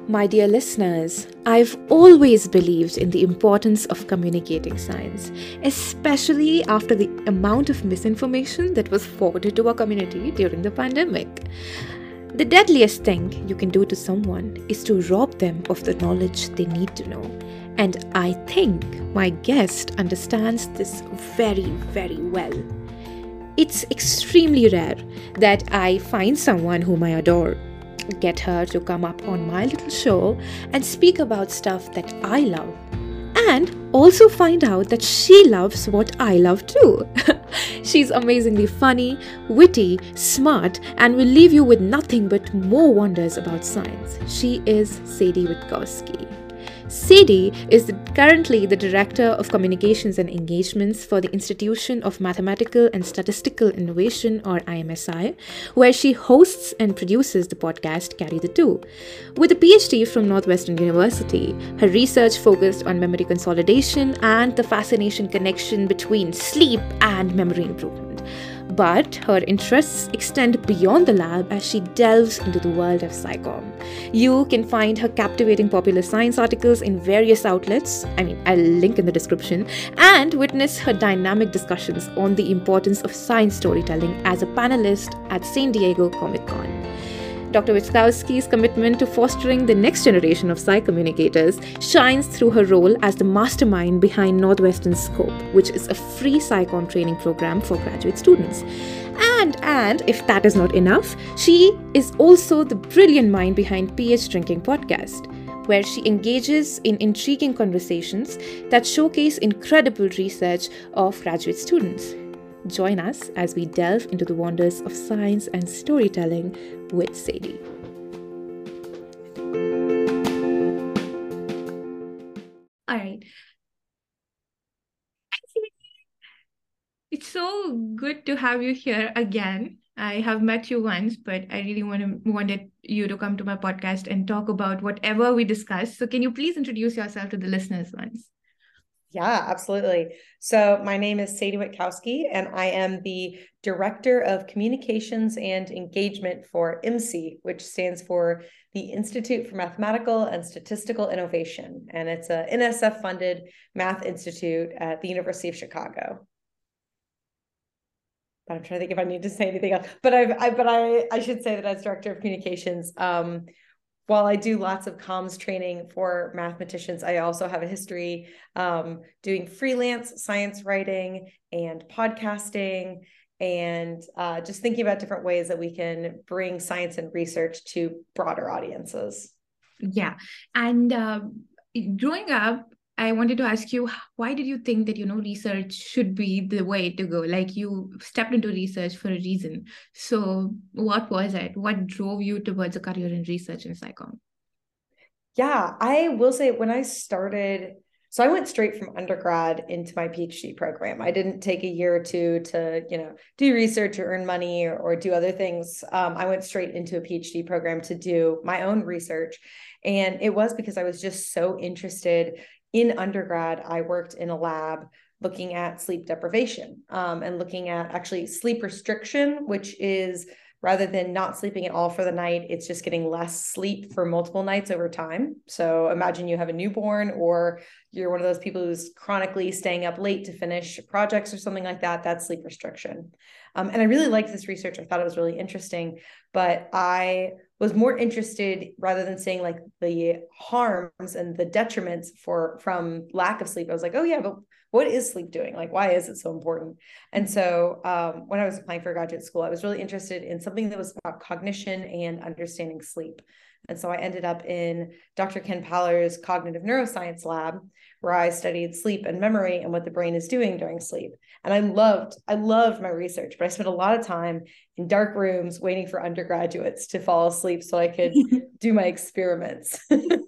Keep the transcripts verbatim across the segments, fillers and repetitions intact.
My dear listeners, I've always believed in the importance of communicating science, especially after the amount of misinformation that was forwarded to our community during the pandemic. The deadliest thing you can do to someone is to rob them of the knowledge they need to know. And I think my guest understands this very, very well. It's extremely rare that I find someone whom I adore, get her to come up on my little show and speak about stuff that I love, and also find out that she loves what I love too. She's amazingly funny, witty, smart, and will leave you with nothing but more wonders about science. She is Sadie Witkowski. Sadie is the, currently the Director of Communications and Engagements for the Institution of Mathematical and Statistical Innovation, or I M S I, where she hosts and produces the podcast Carry the Two. With a PhD from Northwestern University, her research focused on memory consolidation and the fascination connection between sleep and memory improvement. But her interests extend beyond the lab as she delves into the world of SciComm. You can find her captivating popular science articles in various outlets, I mean, I'll link in the description, and witness her dynamic discussions on the importance of science storytelling as a panelist at San Diego Comic-Con. Doctor Witkowski's commitment to fostering the next generation of Sci communicators shines through her role as the mastermind behind Northwestern Scope, which is a free SciComm training program for graduate students. And, and if that is not enough, she is also the brilliant mind behind P H Drinking Podcast, where she engages in intriguing conversations that showcase incredible research of graduate students. Join us as we delve into the wonders of science and storytelling with Sadie. All right. It's so good to have you here again. I have met you once, but I really want to, wanted you to come to my podcast and talk about whatever we discussed. So can you please introduce yourself to the listeners once? Yeah, absolutely. So my name is Sadie Witkowski, and I am the Director of Communications and Engagement for I M S I, which stands for the Institute for Mathematical and Statistical Innovation. And it's a N S F-funded math institute at the University of Chicago. But I'm trying to think if I need to say anything else. But I've, I, but I, I should say that as Director of Communications, um, while I do lots of comms training for mathematicians, I also have a history um, doing freelance science writing and podcasting, and uh, just thinking about different ways that we can bring science and research to broader audiences. Yeah. And uh, growing up, I wanted to ask you, why did you think that, you know, research should be the way to go? Like, you stepped into research for a reason. So what was it? What drove you towards a career in research in SciComm? Yeah, I will say when I started, so I went straight from undergrad into my PhD program. I didn't take a year or two to, you know, do research or earn money or, or do other things. Um, I went straight into a PhD program to do my own research. And it was because I was just so interested. In undergrad, I worked in a lab looking at sleep deprivation um, and looking at actually sleep restriction, which is rather than not sleeping at all for the night, it's just getting less sleep for multiple nights over time. So imagine you have a newborn, or you're one of those people who's chronically staying up late to finish projects or something like that. That's sleep restriction. Um, and I really liked this research. I thought it was really interesting, but I was more interested, rather than saying like the harms and the detriments for from lack of sleep, I was like, oh yeah, but what is sleep doing? Like, why is it so important? And so um, when I was applying for graduate school, I was really interested in something that was about cognition and understanding sleep. And so I ended up in Doctor Ken Paller's cognitive neuroscience lab, where I studied sleep and memory and what the brain is doing during sleep. And I loved, I loved my research, but I spent a lot of time in dark rooms waiting for undergraduates to fall asleep so I could do my experiments.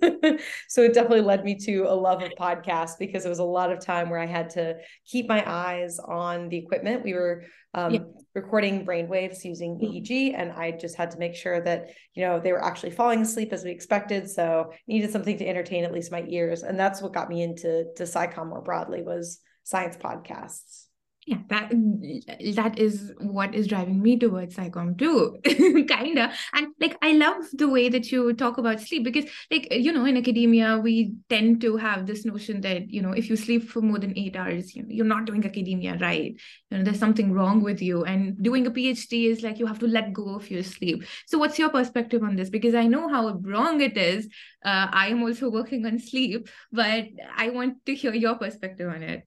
So it definitely led me to a love of podcasts, because it was a lot of time where I had to keep my eyes on the equipment. We were um, yeah. recording brain waves using E E G, and I just had to make sure that, you know, they were actually falling asleep as we expected. So needed something to entertain at least my ears. And that's what got me into to SciComm more broadly, was science podcasts. Yeah, that that is what is driving me towards psychom too, kinda. And like I love the way that you talk about sleep, because like you know in academia we tend to have this notion that you know if you sleep for more than eight hours, you know, you're not doing academia right. You know there's something wrong with you, and doing a PhD is like you have to let go of your sleep. So what's your perspective on this? Because I know how wrong it is. Uh, I am also working on sleep, but I want to hear your perspective on it.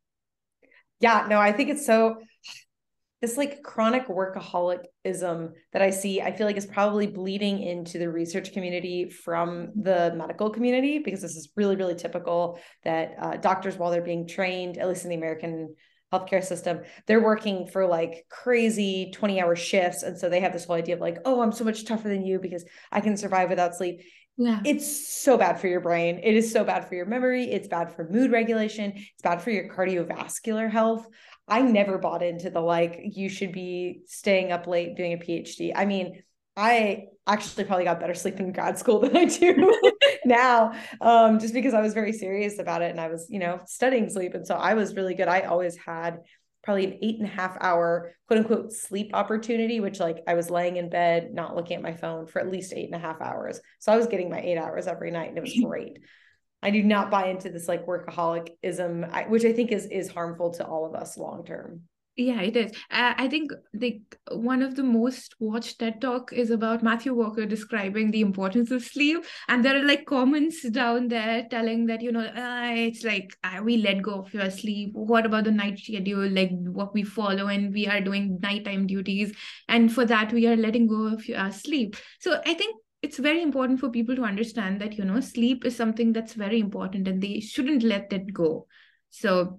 Yeah, no, I think it's so this like chronic workaholicism that I see, I feel like is probably bleeding into the research community from the medical community, because this is really, really typical that uh, doctors, while they're being trained, at least in the American healthcare system, they're working for like crazy twenty hour shifts. And so they have this whole idea of like, oh, I'm so much tougher than you because I can survive without sleep. Yeah. It's so bad for your brain. It is so bad for your memory. It's bad for mood regulation. It's bad for your cardiovascular health. I never bought into the like, you should be staying up late doing a PhD. I mean, I actually probably got better sleep in grad school than I do now, um, just because I was very serious about it and I was, you know, studying sleep. And so I was really good. I always had probably an eight and a half hour quote unquote sleep opportunity, which like I was laying in bed, not looking at my phone for at least eight and a half hours. So I was getting my eight hours every night and it was great. I do not buy into this like workaholicism, which I think is, is harmful to all of us long-term. Yeah, it is. Uh, I think like one of the most watched TED Talk is about Matthew Walker describing the importance of sleep, and there are like comments down there telling that you know uh, it's like uh, we let go of your sleep. What about the night schedule, like what we follow, and we are doing nighttime duties, and for that we are letting go of our sleep. So I think it's very important for people to understand that you know sleep is something that's very important, and they shouldn't let it go. So.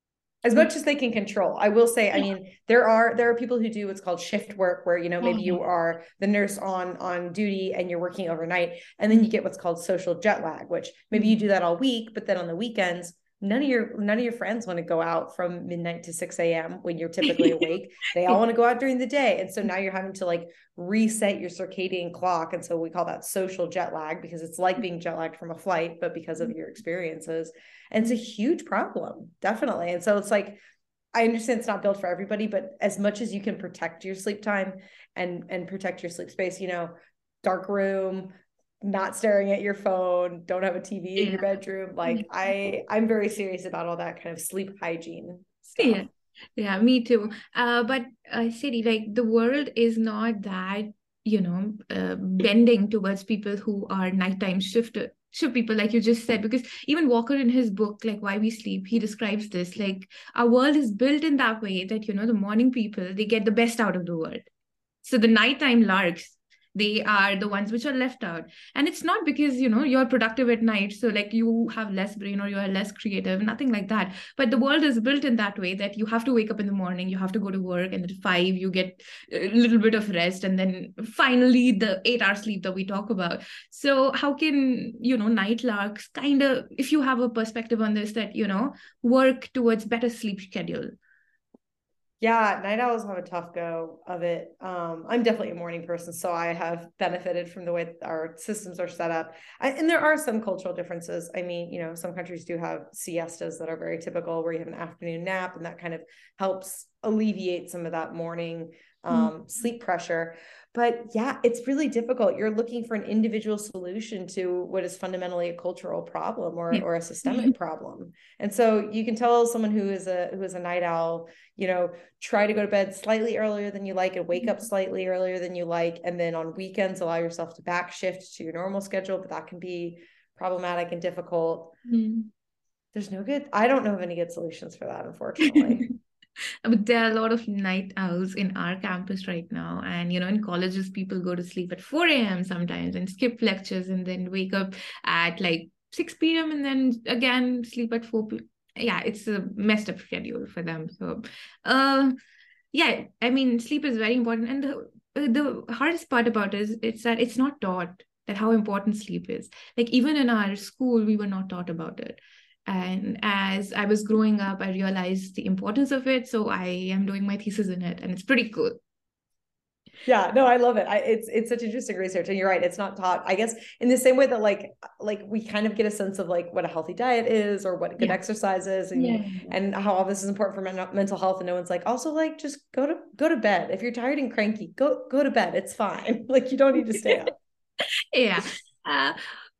As much as they can control. I will say, I mean, there are there are people who do what's called shift work, where you know maybe you are the nurse on on duty and you're working overnight, and then you get what's called social jet lag, which maybe you do that all week, but then on the weekends none of your none of your friends want to go out from midnight to six a.m. when you're typically awake. They all want to go out during the day, and so now you're having to like reset your circadian clock, and so we call that social jet lag, because it's like being jet lagged from a flight but because of your experiences. And it's a huge problem, definitely. And so it's like, I understand it's not built for everybody, but as much as you can protect your sleep time and and protect your sleep space, you know, dark room, not staring at your phone, don't have a T V in your bedroom. Like I, I'm very serious about all that kind of sleep hygiene stuff. Yeah, yeah, me too. Uh, but uh, Siri, like the world is not that, you know, uh, bending towards people who are nighttime shift shift people, like you just said, because even Walker in his book, like Why We Sleep, he describes this, like our world is built in that way that, you know, the morning people, they get the best out of the world. So the nighttime larks, they are the ones which are left out. And it's not because you know you're productive at night, so like you have less brain or you are less creative, nothing like that. But the world is built in that way that you have to wake up in the morning, you have to go to work, and at five you get a little bit of rest, and then finally the eight hour sleep that we talk about. So how can you know night larks kind of, if you have a perspective on this, that you know work towards better sleep schedule? Yeah, night owls have a tough go of it. Um, I'm definitely a morning person, so I have benefited from the way our systems are set up. I, and there are some cultural differences. I mean, you know, some countries do have siestas that are very typical, where you have an afternoon nap, and that kind of helps alleviate some of that morning um, mm-hmm. sleep pressure. But yeah, it's really difficult. You're looking for an individual solution to what is fundamentally a cultural problem or, yeah. or a systemic problem. And so you can tell someone who is a who is a night owl, you know, try to go to bed slightly earlier than you like and wake up slightly earlier than you like. And then on weekends, allow yourself to back shift to your normal schedule, but that can be problematic and difficult. Mm. There's no good, I don't know of any good solutions for that, unfortunately. But there are a lot of night owls in our campus right now. And, you know, in colleges, people go to sleep at four a.m. sometimes and skip lectures and then wake up at like six p.m. and then again sleep at four p.m. Yeah, it's a messed up schedule for them. So, uh, yeah, I mean, sleep is very important. And the, the hardest part about it is it's that it's not taught that how important sleep is. Like even in our school, we were not taught about it. And as I was growing up, I realized the importance of it. So I am doing my thesis in it, and it's pretty cool. Yeah, no, I love it. I, it's it's such interesting research, and you're right. It's not taught, I guess, in the same way that like like we kind of get a sense of like what a healthy diet is or what good Yeah. exercise is, and Yeah. and how all this is important for men- mental health. And no one's like, also like just go to go to bed if you're tired and cranky. Go go to bed. It's fine. Like you don't need to stay up. Yeah. Uh,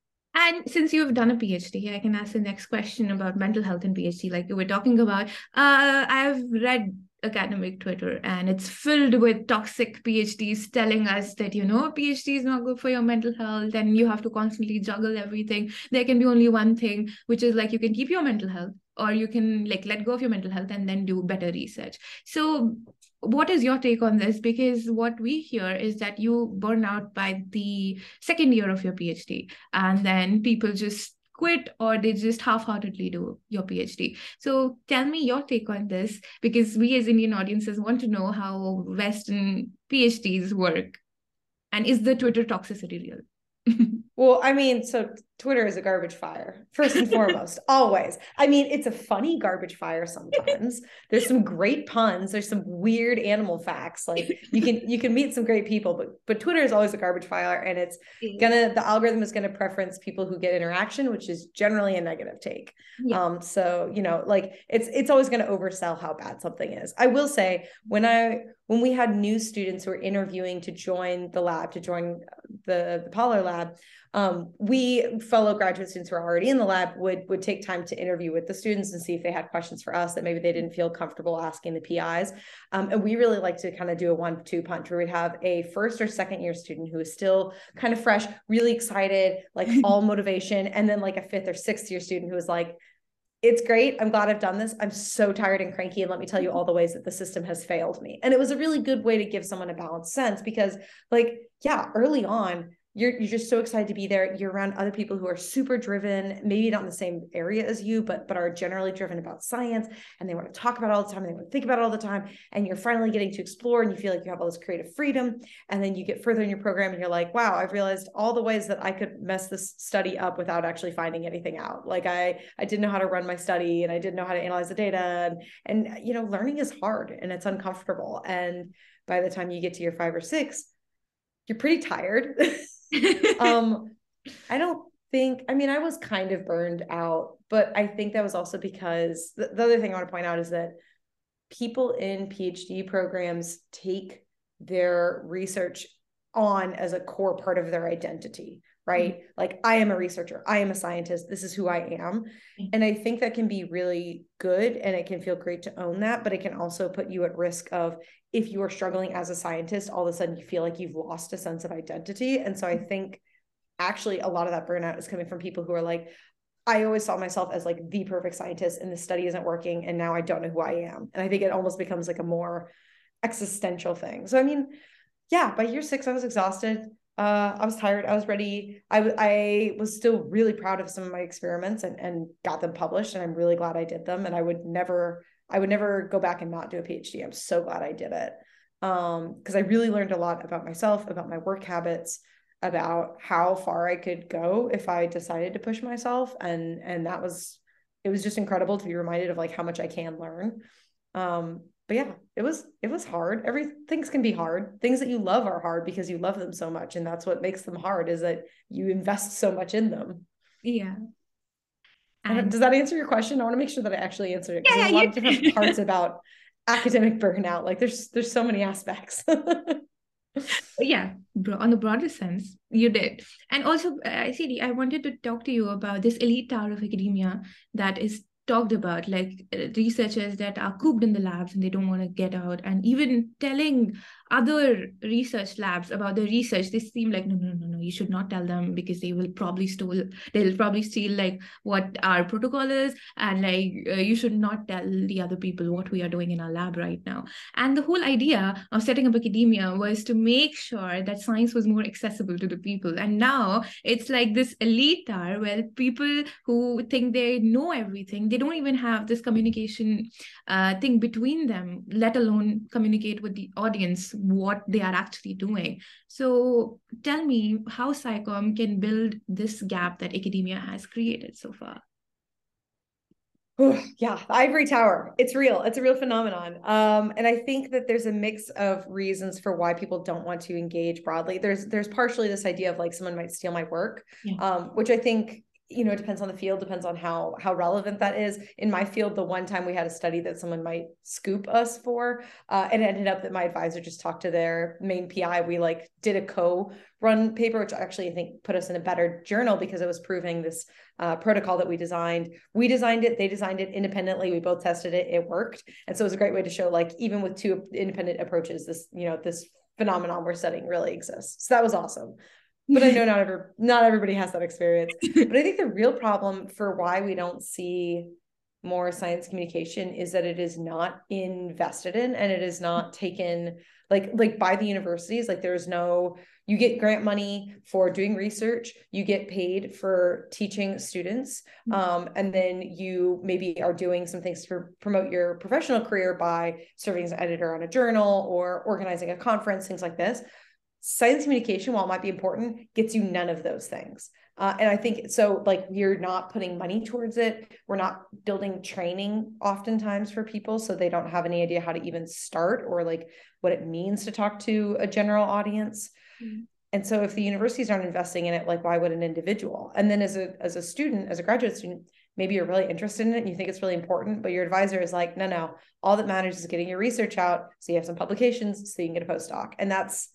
and since you've done a PhD, I can ask the next question about mental health and PhD, like you were talking about. Uh, I've read academic Twitter and it's filled with toxic PhDs telling us that, you know, PhD is not good for your mental health and you have to constantly juggle everything. There can be only one thing, which is like you can keep your mental health or you can like let go of your mental health and then do better research. So what is your take on this? Because what we hear is that you burn out by the second year of your PhD and then people just quit or they just half-heartedly do your PhD. So tell me your take on this, because we as Indian audiences want to know how Western PhDs work. And is the Twitter toxicity real? Well, I mean, so Twitter is a garbage fire, first and foremost, always. I mean, it's a funny garbage fire sometimes. There's some great puns, there's some weird animal facts. Like you can you can meet some great people, but but Twitter is always a garbage fire, and it's gonna the algorithm is gonna preference people who get interaction, which is generally a negative take. Yeah. Um, so you know, like it's it's always gonna oversell how bad something is. I will say when I when we had new students who were interviewing to join the lab, to join the, the Polar lab, um, we fellow graduate students who are already in the lab would would take time to interview with the students and see if they had questions for us that maybe they didn't feel comfortable asking the P Is. Um, and we really like to kind of do a one two punch where we'd have a first or second year student who is still kind of fresh, really excited, like all motivation, and then like a fifth or sixth year student who is like, it's great. I'm glad I've done this. I'm so tired and cranky. And let me tell you all the ways that the system has failed me. And it was a really good way to give someone a balanced sense because, like, yeah, early on, you're, you're just so excited to be there. You're around other people who are super driven, maybe not in the same area as you, but, but are generally driven about science. And they want to talk about it all the time. And they want to think about it all the time. And you're finally getting to explore and you feel like you have all this creative freedom. And then you get further in your program and you're like, wow, I've realized all the ways that I could mess this study up without actually finding anything out. Like I, I didn't know how to run my study and I didn't know how to analyze the data. And, and, you know, learning is hard and it's uncomfortable. And by the time you get to your five or six, you're pretty tired. um, I don't think, I mean, I was kind of burned out, but I think that was also because the, the other thing I want to point out is that people in PhD programs take their research on as a core part of their identity, right? Mm-hmm. Like I am a researcher, I am a scientist, this is who I am. Mm-hmm. And I think that can be really good and it can feel great to own that, but it can also put you at risk of, if you are struggling as a scientist, all of a sudden you feel like you've lost a sense of identity. And so I think actually a lot of that burnout is coming from people who are like, I always saw myself as like the perfect scientist and the study isn't working. And now I don't know who I am. And I think it almost becomes like a more existential thing. So, I mean, yeah, by year six, I was exhausted. Uh, I was tired. I was ready. I, I was still really proud of some of my experiments and, and got them published. And I'm really glad I did them. And I would never, I would never go back and not do a PhD. I'm so glad I did it. Um, because I really learned a lot about myself, about my work habits, about how far I could go if I decided to push myself. And, and that was, it was just incredible to be reminded of like how much I can learn. Um, but yeah, it was, it was hard. Every things can be hard. Things that you love are hard because you love them so much. And that's what makes them hard, is that you invest so much in them. Yeah. And does that answer your question? I want to make sure that I actually answered it, because yeah, there's a lot of different parts about academic burnout. Like there's, there's so many aspects. Yeah, on the broader sense, you did. And also, I see, I wanted to talk to you about this elite tower of academia that is talked about, like researchers that are cooped in the labs and they don't want to get out, and even telling other research labs about their research. They seem like, no, no, no, no, you should not tell them because they will probably steal, they'll probably steal like what our protocol is, and like uh, you should not tell the other people what we are doing in our lab right now. And the whole idea of setting up academia was to make sure that science was more accessible to the people. And now it's like this elite tower where people who think they know everything, they don't even have this communication uh, thing between them, let alone communicate with the audience what they are actually doing. So tell me how SciComm can build this gap that academia has created so far. Ooh, yeah, the ivory tower. It's real. It's a real phenomenon. Um, and I think that there's a mix of reasons for why people don't want to engage broadly. There's there's partially this idea of like someone might steal my work, Yeah. um, which I think, you know, it depends on the field, depends on how how relevant that is. In my field, the one time we had a study that someone might scoop us for, uh, and it ended up that my advisor just talked to their main P I. We like did a co-run paper, which actually I think put us in a better journal because it was proving this uh, protocol that we designed. We designed it, they designed it independently. We both tested it, it worked. And so it was a great way to show like, even with two independent approaches, this, you know, this phenomenon we're studying really exists. So that was awesome. But I know not every, not everybody has that experience. But I think the real problem for why we don't see more science communication is that it is not invested in, and it is not taken like like by the universities. Like there's no, you get grant money for doing research, you get paid for teaching students, um, and then you maybe are doing some things to promote your professional career by serving as an editor on a journal or organizing a conference, things like this. Science communication, while it might be important, gets you none of those things. Uh, and I think so, like, we're not putting money towards it. We're not building training oftentimes for people, so they don't have any idea how to even start or like what it means to talk to a general audience. Mm-hmm. And so if the universities aren't investing in it, like, why would an individual? And then as a as a student, as a graduate student, maybe you're really interested in it and you think it's really important, but your advisor is like, no, no, all that matters is getting your research out so you have some publications so you can get a postdoc. And that's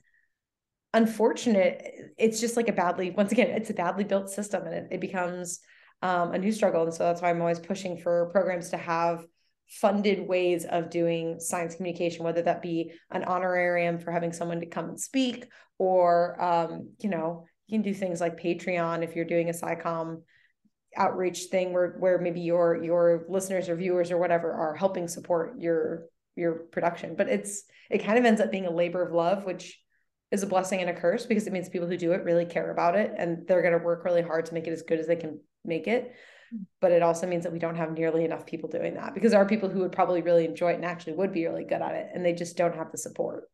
unfortunate. It's just like a badly, once again, it's a badly built system, and it, it becomes um, a new struggle. And so that's why I'm always pushing for programs to have funded ways of doing science communication, whether that be an honorarium for having someone to come and speak, or, um, you know, you can do things like Patreon if you're doing a SciComm outreach thing where, where maybe your, your listeners or viewers or whatever are helping support your, your production. But it's, it kind of ends up being a labor of love, which is a blessing and a curse, because it means people who do it really care about it and they're going to work really hard to make it as good as they can make it. But it also means that we don't have nearly enough people doing that, because there are people who would probably really enjoy it and actually would be really good at it, and they just don't have the support.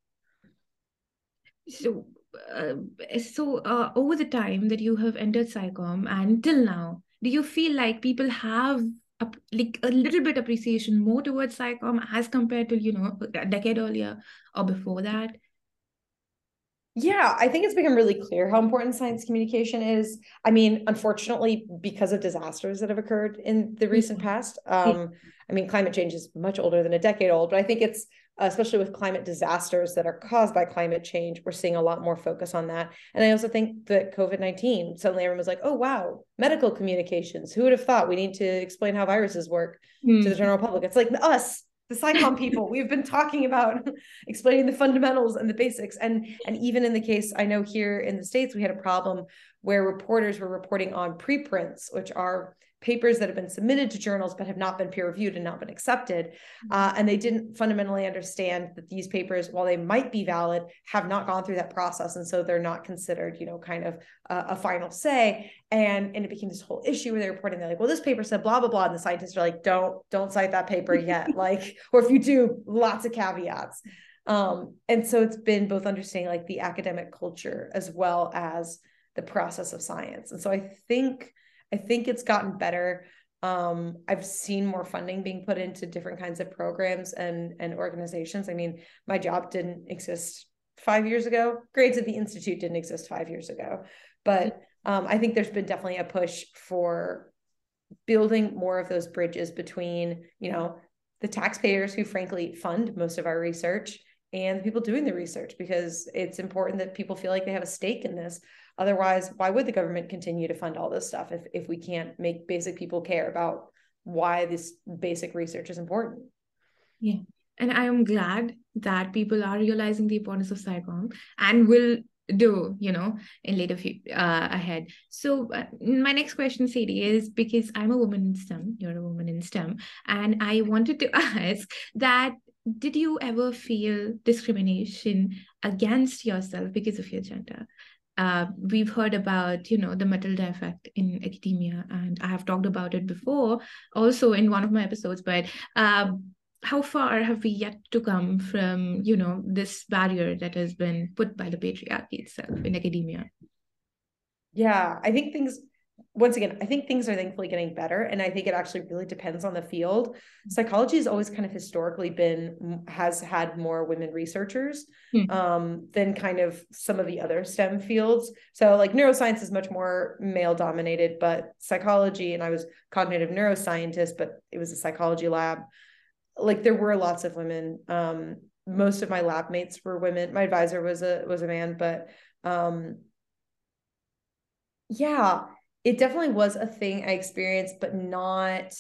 So, uh, so uh, over the time that you have entered SciComm and till now, do you feel like people have a, like a little bit appreciation more towards SciComm as compared to, you know, a decade earlier or before that? Yeah, I think it's become really clear how important science communication is. I mean, unfortunately, because of disasters that have occurred in the recent past, um, I mean, climate change is much older than a decade old, but I think it's, especially with climate disasters that are caused by climate change, we're seeing a lot more focus on that. And I also think that COVID nineteen, suddenly everyone was like, oh, wow, medical communications. Who would have thought we need to explain how viruses work mm. to the general public? It's like us. The SciComm people, we've been talking about explaining the fundamentals and the basics. And, and even in the case, I know here in the States, we had a problem where reporters were reporting on preprints, which are papers that have been submitted to journals but have not been peer reviewed and not been accepted. Uh, and they didn't fundamentally understand that these papers, while they might be valid, have not gone through that process. And so they're not considered, you know, kind of a, a final say. And, and it became this whole issue where they're reporting, they're like, well, this paper said blah, blah, blah. And the scientists are like, don't, don't cite that paper yet. Like, or if you do, lots of caveats. Um, and so it's been both understanding like the academic culture as well as the process of science. And so I think I think it's gotten better. Um, I've seen more funding being put into different kinds of programs and, and organizations. I mean, my job didn't exist five years ago. Grades at the Institute didn't exist five years ago. But um, I think there's been definitely a push for building more of those bridges between, you know, the taxpayers who frankly fund most of our research and the people doing the research, because it's important that people feel like they have a stake in this. Otherwise, why would the government continue to fund all this stuff if, if we can't make basic people care about why this basic research is important? Yeah. And I am glad that people are realizing the importance of SciComm and will do, you know, in later uh, ahead. So uh, my next question, Sadie, is because I'm a woman in STEM, you're a woman in STEM, and I wanted to ask that, did you ever feel discrimination against yourself because of your gender? Uh, we've heard about, you know, the Matilda effect in academia, and I have talked about it before also in one of my episodes, but uh, how far have we yet to come from, you know, this barrier that has been put by the patriarchy itself in academia? Yeah, I think things once again, I think things are thankfully getting better. And I think it actually really depends on the field. Psychology has always kind of historically been, has had more women researchers mm-hmm. um, than kind of some of the other STEM fields. So like neuroscience is much more male dominated, but psychology, and I was cognitive neuroscientist, but it was a psychology lab. Like there were lots of women. Um, most of my lab mates were women. My advisor was a, was a man, but um, yeah, it definitely was a thing I experienced, but not,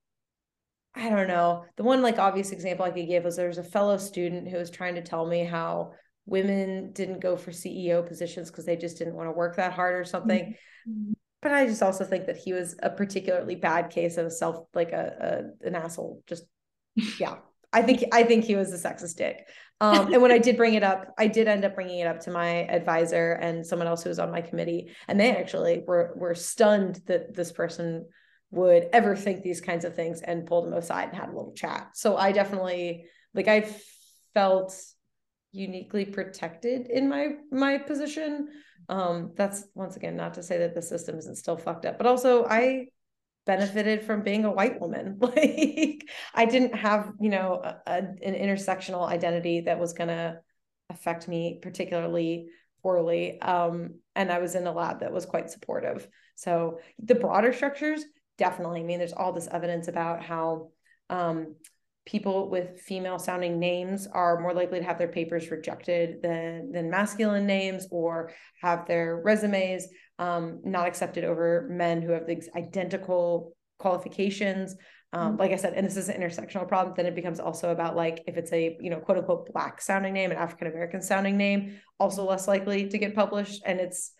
I don't know. The one like obvious example I could give was there was a fellow student who was trying to tell me how women didn't go for C E O positions because they just didn't want to work that hard or something. Mm-hmm. But I just also think that he was a particularly bad case of a self, like a, a an asshole. Just, yeah. I think, I think he was a sexist dick. Um, and when I did bring it up, I did end up bringing it up to my advisor and someone else who was on my committee. And they actually were, were stunned that this person would ever think these kinds of things, and pulled him aside and had a little chat. So I definitely, like, I felt uniquely protected in my, my position. Um, that's once again, not to say that the system isn't still fucked up, but also I benefited from being a white woman. Like I didn't have, you know, a, a, an intersectional identity that was going to affect me particularly poorly. Um, and I was in a lab that was quite supportive. So the broader structures, definitely. I mean, there's all this evidence about how um, people with female sounding names are more likely to have their papers rejected than, than masculine names, or have their resumes um, not accepted over men who have the identical qualifications. Um, like I said, and this is an intersectional problem, then it becomes also about like, if it's a, you know, quote unquote, Black sounding name, an African-American sounding name, also less likely to get published. And it's,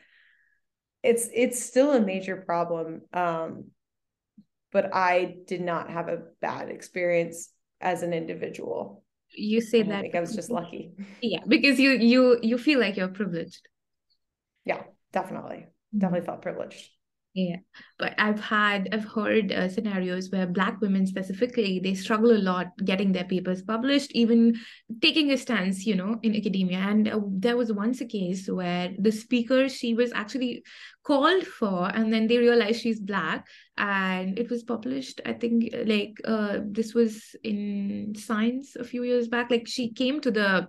it's, it's still a major problem. Um, but I did not have a bad experience as an individual. You say I that think I was just lucky. Yeah, because you you you feel like you're privileged. Yeah, definitely. Mm-hmm. Definitely felt privileged. Yeah, but I've had, I've heard uh, scenarios where Black women specifically, they struggle a lot getting their papers published, even taking a stance, you know, in academia. And uh, there was once a case where the speaker, she was actually called for, and then they realized she's Black, and it was published, I think, like, uh, this was in Science a few years back. Like, she came to the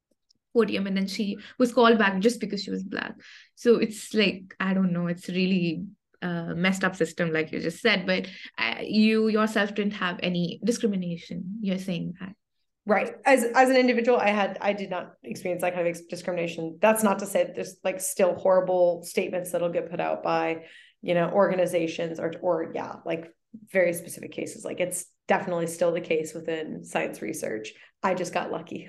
podium and then she was called back just because she was Black. So it's like, I don't know, it's really uh, messed up system, like you just said, but uh, you yourself didn't have any discrimination. You're saying that. Right. As, as an individual, I had, I did not experience that kind of discrimination. That's not to say that there's like still horrible statements that'll get put out by, you know, organizations or, or yeah, like very specific cases. Like it's definitely still the case within science research. I just got lucky.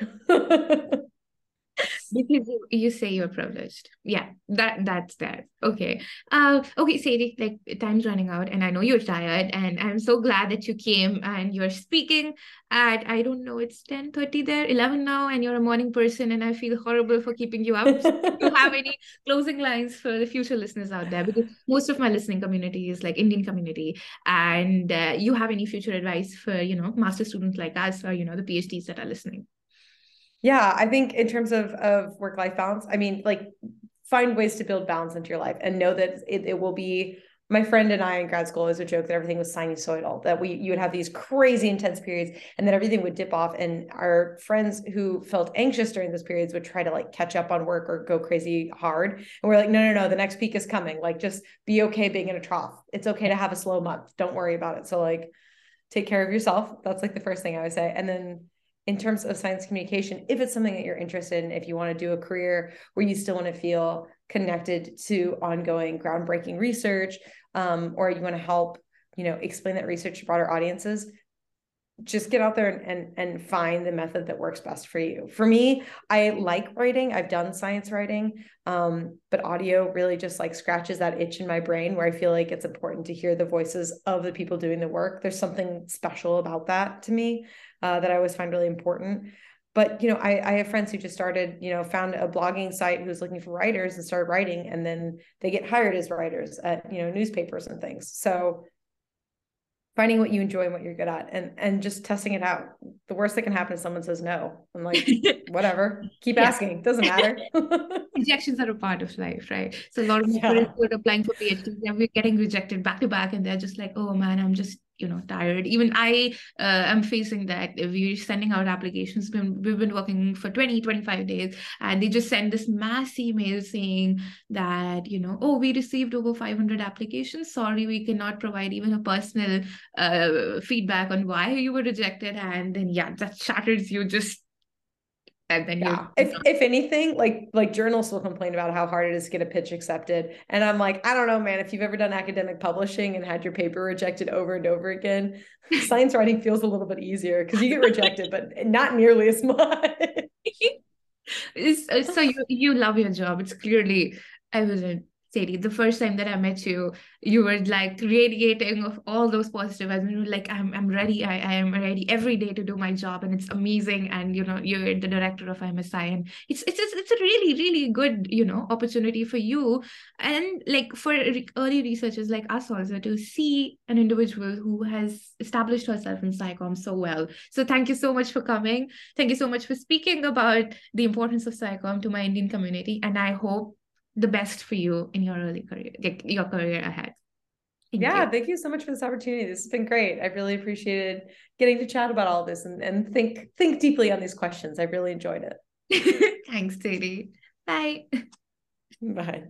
Because you, you say you're privileged. Yeah, that that's that. Okay. Uh okay, Sadie, like time's running out and I know you're tired, and I'm so glad that you came and you're speaking at, I don't know, it's ten thirty there, eleven now, and you're a morning person and I feel horrible for keeping you up. So do you have any closing lines for the future listeners out there? Because most of my listening community is like Indian community, and uh, you have any future advice for, you know, master students like us, or, you know, the PhDs that are listening? Yeah, I think in terms of, of work-life balance, I mean, like find ways to build balance into your life and know that it, it will be, my friend and I in grad school, it was a joke that everything was sinusoidal, that we, you would have these crazy intense periods and then everything would dip off. And our friends who felt anxious during those periods would try to like catch up on work or go crazy hard. And we're like, no, no, no, the next peak is coming. Like, just be okay being in a trough. It's okay to have a slow month. Don't worry about it. So like, take care of yourself. That's like the first thing I would say. And then in terms of science communication, if it's something that you're interested in, if you want to do a career where you still want to feel connected to ongoing groundbreaking research, um, or you want to help, you know, explain that research to broader audiences, just get out there and, and, and find the method that works best for you. For me, I like writing. I've done science writing, um, but audio really just like scratches that itch in my brain where I feel like it's important to hear the voices of the people doing the work. There's something special about that to me uh, that I always find really important. But, you know, I, I have friends who just started, you know, found a blogging site who's looking for writers and started writing, and then they get hired as writers at, you know, newspapers and things. So finding what you enjoy and what you're good at, and and just testing it out. The worst that can happen is someone says no. I'm like, whatever, keep Yeah. asking, doesn't matter. Rejections are a part of life, right? So a lot of my Yeah. friends who are applying for PhDs, they're getting rejected back to back, and they're just like, oh man, I'm just, you know, tired. Even I uh, am facing that. We're sending out applications. We've been, we've been working for twenty, twenty-five days, and they just send this mass email saying that, you know, oh, we received over five hundred applications. Sorry, we cannot provide even a personal uh, feedback on why you were rejected. And then, yeah, that shatters you just. And then Yeah. you If if anything, like like journalists will complain about how hard it is to get a pitch accepted. And I'm like, I don't know, man. If you've ever done academic publishing and had your paper rejected over and over again, science writing feels a little bit easier because you get rejected, but not nearly as much. It's- so you you love your job. It's clearly evident, Sadie. The first time that I met you, you were like radiating of all those positive vibes. And you were like, I'm I'm ready. I, I am ready every day to do my job, and it's amazing. And you know, you're the director of M S I, and it's it's it's it's a really really good, you know, opportunity for you, and like for re- early researchers like us also to see an individual who has established herself in SciComm so well. So thank you so much for coming. Thank you so much for speaking about the importance of SciComm to my Indian community, and I hope the best for you in your early career, like your career ahead. Thank Yeah, you. thank you so much for this opportunity. This has been great. I really appreciated getting to chat about all this and, and think think deeply on these questions. I really enjoyed it. Thanks, Sadie. Bye. Bye.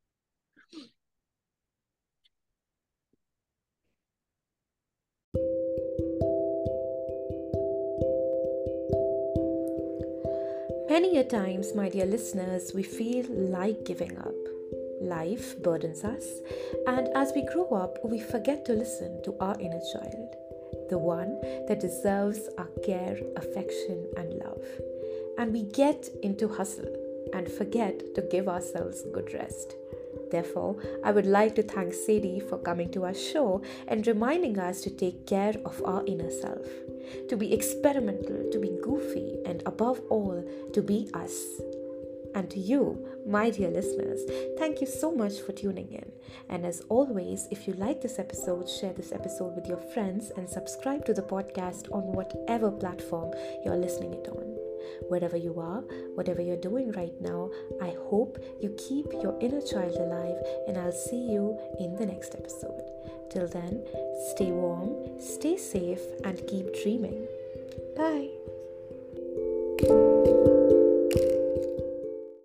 Many a times, my dear listeners, we feel like giving up. Life burdens us, and as we grow up, we forget to listen to our inner child, the one that deserves our care, affection, and love. And we get into hustle and forget to give ourselves good rest. Therefore, I would like to thank Sadie for coming to our show and reminding us to take care of our inner self, to be experimental, to be goofy, and above all, to be us. And to you, my dear listeners, thank you so much for tuning in. And as always, if you like this episode, share this episode with your friends and subscribe to the podcast on whatever platform you're listening it on. Wherever you are, whatever you're doing right now, I hope you keep your inner child alive, and I'll see you in the next episode. Till then, stay warm, stay safe, and keep dreaming. Bye.